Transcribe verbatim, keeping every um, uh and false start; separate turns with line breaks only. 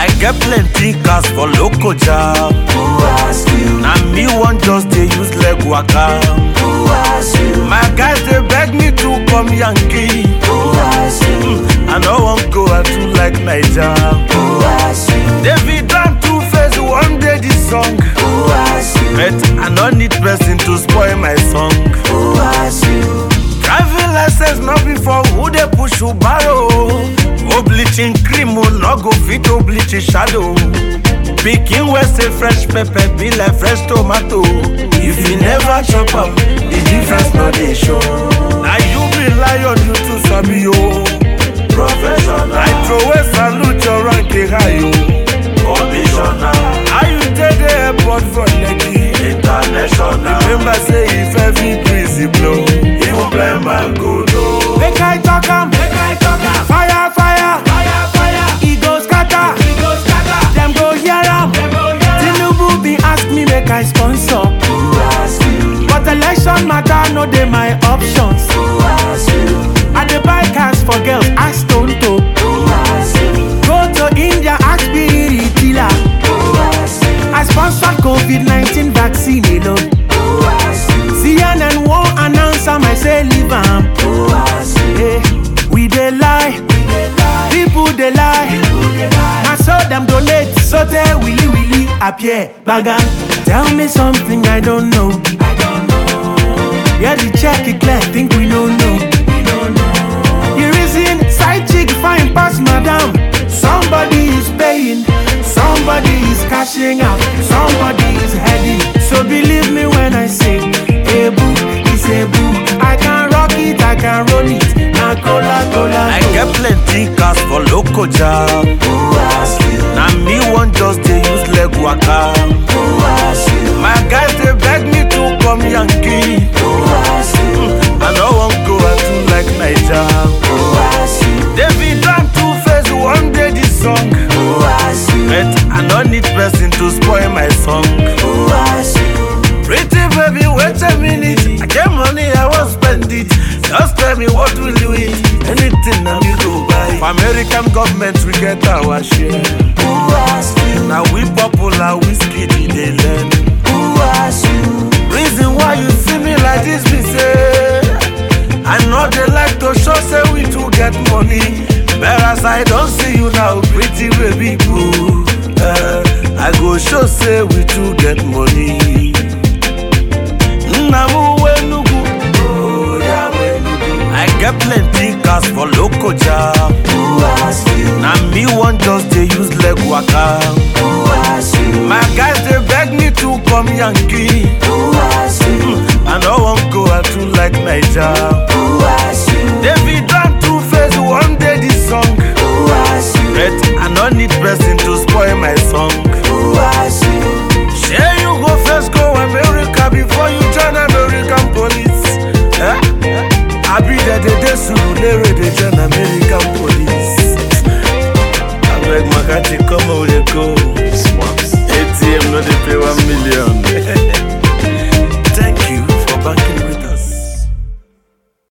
I get plenty cars for local job.
Who ask you?
Now me one just they use leg waka.
Who ask you?
My guys they beg me to come Yankee.
Who ask you?
I no want go out to like Niger.
Who ask you?
David done two face one day this song.
Who ask you?
But I don't need person to spoil my song.
Who ask you?
Driving license not before who they push you barrow. Oh bleaching cream will not go fit to bleaching shadow. Picking west a fresh pepper be like fresh tomato. If you never chop up, the difference not they show. Now you be lion you to sabi yo.
Professional.
I throw a salute your rank high yo.
Commissioner.
How you take the airport for Lekki?
International.
Remember say if every breeze it blow,
He will play my good oh.
make I talk am,
Make I talk am.
fire fire,
Fire, fire.
e go scatter,
He go scatter.
them go hear am.
Them go hear.
Tinubu be ask me make I sponsor,
Who ask you?
but election matter no dey my options.
Who ask you?
I dey buy cars for girls, ask Tonto.
Who ask you?
Go to India, ask Biri Tila.
Who ask you?
I sponsored COVID nineteen vaccine alone.
Who ask you?
C N N won't announce am, I say leave am.
Who ask you?
Hey, we dey lie,
We dey lie.
people dey lie.
Who dey lie?
I saw them donate, so they willy willy appear. Bagan, tell me something I don't know.
I don't know.
Yeah, the check it clear, think we don't know.
We don't know.
The reason side chick fine pass madam. Somebody is paying, somebody is cashing out, somebody is heading. So believe me when I say, hey boo, it's a boo. I can rock it, I can roll it. Now cola, cola. I get plenty cars for local job.
Who ask you?
Now me one just they use leg waka.
Who ask you?
My guys they beg me to come Yankee.
Who ask you?
I no want go out to like Niger.
Who ask you?
David done two face one day this song.
Who ask you?
But I don't need person to spoil my song.
Who ask you?
Pretty baby, wait a minute. I get money, I won't spend it. Just tell me what will you eat? Anything I need to buy. For American government, we get our share.
Who ask you?
Now we popular, whiskey, they learn.
Who ask you?
Reason why you see me like this, me say I know they like to show, say we too get money. But as I don't see you now, pretty baby boo, uh, I go show, say we too get money. Namu wenugu,
Oh, yeah, when you do.
I get plenty cars for local job.
Who ask you?
Now me one just they use leg waka.
Who ask you?
My guys they beg me to come Yankee.
Who ask you?
I no want go out to like Niger.
Who ask you?
David done two face one day this song.
Who ask you?
But I don't need person to spoil my song.
Who ask you?
Share you go first go America before you join American police. Eh? I be there the day soon they join American police. I beg my cat to come out.